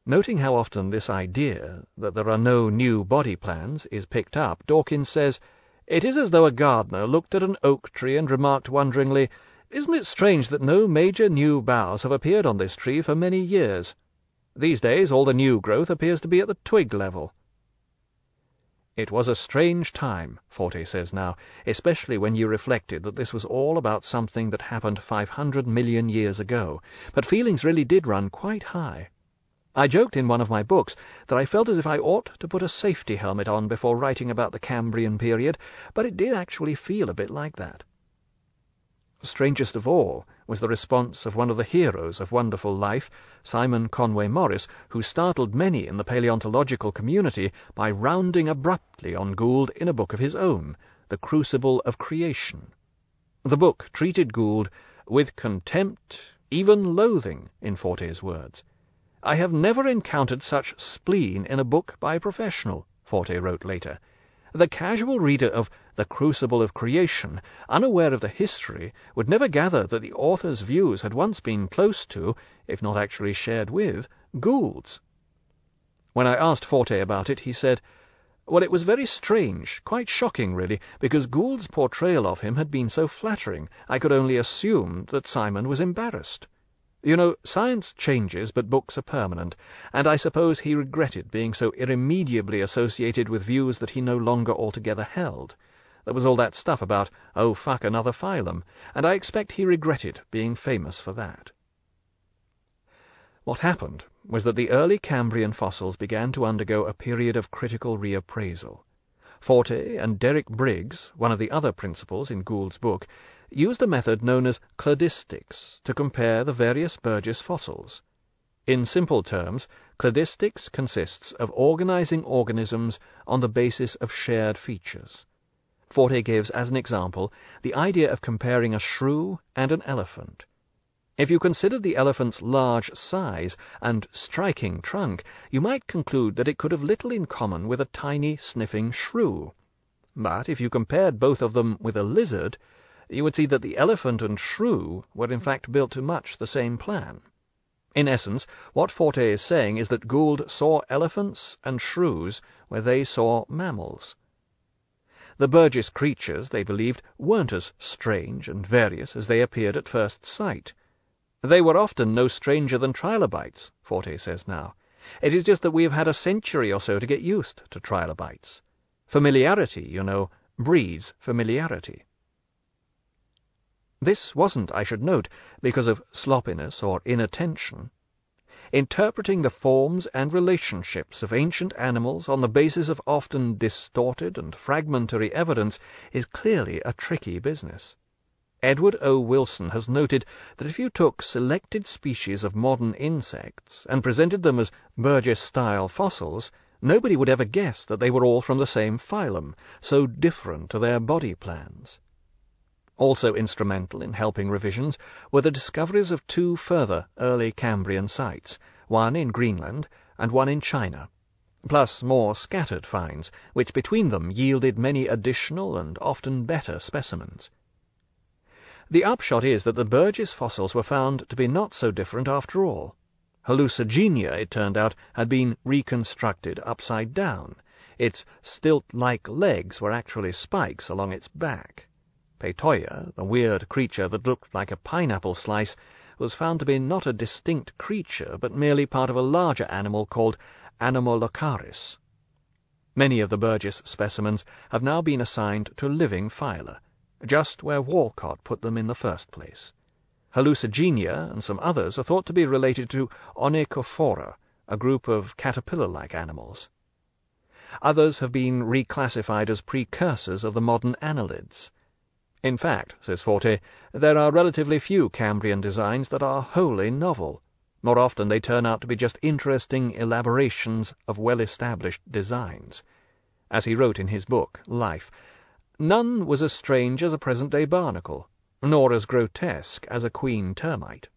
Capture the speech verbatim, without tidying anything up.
Noting how often this idea, that there are no new body plans, is picked up, Dawkins says, "It is as though a gardener looked at an oak tree and remarked wonderingly, 'Isn't it strange that no major new boughs have appeared on this tree for many years? These days all the new growth appears to be at the twig level.'" It was a strange time, Forte says now, especially when you reflected that this was all about something that happened five hundred million years ago, but feelings really did run quite high. I joked in one of my books that I felt as if I ought to put a safety helmet on before writing about the Cambrian period, but it did actually feel a bit like that. Strangest of all was the response of one of the heroes of wonderful life, Simon Conway Morris, who startled many in the paleontological community by rounding abruptly on Gould in a book of his own, The Crucible of Creation. The book treated Gould with contempt, even loathing, in Forte's words. "I have never encountered such spleen in a book by a professional," Forte wrote later. "The casual reader of The Crucible of Creation, unaware of the history, would never gather that the author's views had once been close to, if not actually shared with, Gould's." When I asked Forte about it, he said, "Well, it was very strange, quite shocking, really, because Gould's portrayal of him had been so flattering, I could only assume that Simon was embarrassed. You know, science changes, but books are permanent, and I suppose he regretted being so irremediably associated with views that he no longer altogether held. There was all that stuff about, oh, fuck, another phylum, and I expect he regretted being famous for that." What happened was that the early Cambrian fossils began to undergo a period of critical reappraisal. Forte and Derek Briggs, one of the other principals in Gould's book, used a method known as cladistics to compare the various Burgess fossils. In simple terms, cladistics consists of organizing organisms on the basis of shared features. Forte gives as an example the idea of comparing a shrew and an elephant. If you considered the elephant's large size and striking trunk, you might conclude that it could have little in common with a tiny, sniffing shrew. But if you compared both of them with a lizard, you would see that the elephant and shrew were in fact built to much the same plan. In essence, what Forte is saying is that Gould saw elephants and shrews where they saw mammals. The Burgess creatures, they believed, weren't as strange and various as they appeared at first sight. They were often no stranger than trilobites, Forte says now. It is just that we have had a century or so to get used to trilobites. Familiarity, you know, breeds familiarity. This wasn't, I should note, because of sloppiness or inattention. Interpreting the forms and relationships of ancient animals on the basis of often distorted and fragmentary evidence is clearly a tricky business. Edward O. Wilson has noted that if you took selected species of modern insects and presented them as Burgess-style fossils, nobody would ever guess that they were all from the same phylum, so different to their body plans. Also instrumental in helping revisions were the discoveries of two further early Cambrian sites, one in Greenland and one in China, plus more scattered finds, which between them yielded many additional and often better specimens. The upshot is that the Burgess fossils were found to be not so different after all. Hallucigenia, it turned out, had been reconstructed upside down. Its stilt-like legs were actually spikes along its back. Peytoia, the weird creature that looked like a pineapple slice, was found to be not a distinct creature, but merely part of a larger animal called Anomalocaris. Many of the Burgess specimens have now been assigned to living phyla, just where Walcott put them in the first place. Hallucigenia and some others are thought to be related to Onychophora, a group of caterpillar-like animals. Others have been reclassified as precursors of the modern annelids. In fact, says Forte, there are relatively few Cambrian designs that are wholly novel. More often they turn out to be just interesting elaborations of well-established designs. As he wrote in his book, Life, none was as strange as a present-day barnacle, nor as grotesque as a queen termite.